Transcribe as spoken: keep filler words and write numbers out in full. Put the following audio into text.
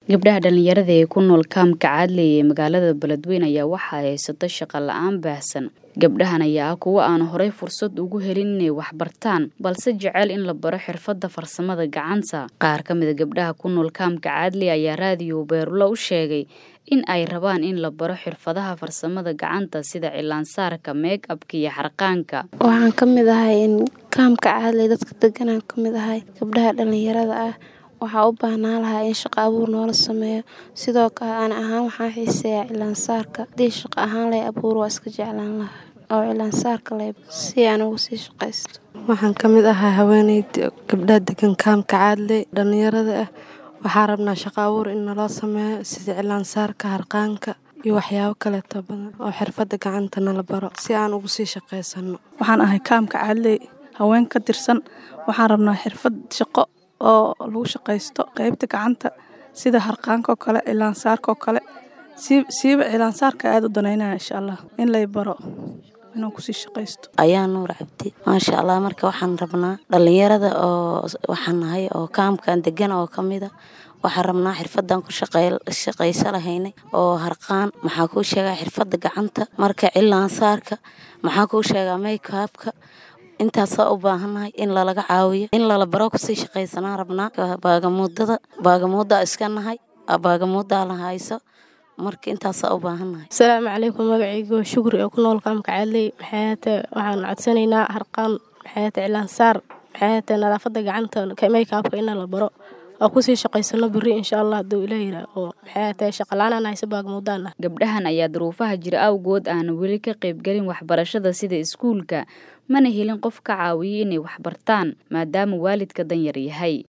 Gabdhaha dhalinyarada ee ku nool kaamka Caadle ee magaalada Beledweyne ayaa waxa ay haysato shaqo la'aan baahsan. Gabdhahan ayaa ah kuwa aan horey fursad ugu helin inay wax bartaan, balse jecel in la baro xirfadda farsamada gacanta. Qaar ka mid ah gabdhaha ku nool kaamka Caadle ayaa raadiyo Beerula u sheegay in ay rabaan in la baro xirfadaha farsamada gacanta sida cilaan-saarka, make-up-ka iyo harqaanka. Waxaan ka mid ahay in kaamka Caadle dadka deganaan ka mid ahay gabdhaha dhalinyarada ah. Waxaa u baahnaan lahaa in shaqo abuur noola sameeyo. Sidoo kale aan ahaan waxaan xiiseeyaa cilaan-saarka. Haddii shaqo ahaan lay abuur waa iska jeclaan lahaa oo cilaan-saarka leh si aan ugu sii shaqaysto. Waxaan ka mid ahay haweeneyda gabdhaha degan kaamka Caadle dhalinyarada ah. Waxaan rabnaa shaqo abuur in naloo sameeyo sida cilaan-saarka, harqaanka iyo waxyaabo kale badan oo xirfadda gacanta nala baro si aan ugu sii shaqaysano. Waxaan ahay kaamka Caadle haween ka tirsan. Waxaan rabnaa xirfad shaqo oo lagu shaqaysto qaybta gacanta sida harqaanka oo kale, cilaan-saarka oo kale. Siiba cilaan-saarka aad u danaynaa insha Allah in lay baro inuu ku sii shaqaysto. Ayaa Nuur Cabdi maasha Allah marka waxaan rabnaa dhalinyarada oo waxaan nahay oo kaamkan degan oo kamid ah waxaan rabnaa xirfadan ku shaqaysa lahaynay oo harqaan maxaa ku sheegaa xirfadda gacanta marka cilaan-saarka maxaa ku sheegaa make-up-ka intaas u baahanahay in la laga caawiyo in la baro ku sii shaqaysanaa rabnaa baagamuudada baagamuuda iska nahay baagamuuda la hayso marka intaas u baahanahay. Assalaamu calaykum magacaygu Shukri oo ku nool kaamka Caadle maxaata waxaan codsanaynaa harqaan maxaata cilaan-saar maxaata nadaafadda gacanta make-up-ka in la baro oo ku sii shaqaysano bari insha Allah haduu Ilaahay yiraahdo maxaata shaqo la'aan hayso baagamuudana. Gabdhahan ayaa duruufaha jira awgood aan weli ka qayb galin waxbarashada sida iskuulka mana helin qof ka caawiyo inay wax bartaan maadaama waalidka dan yar yahay.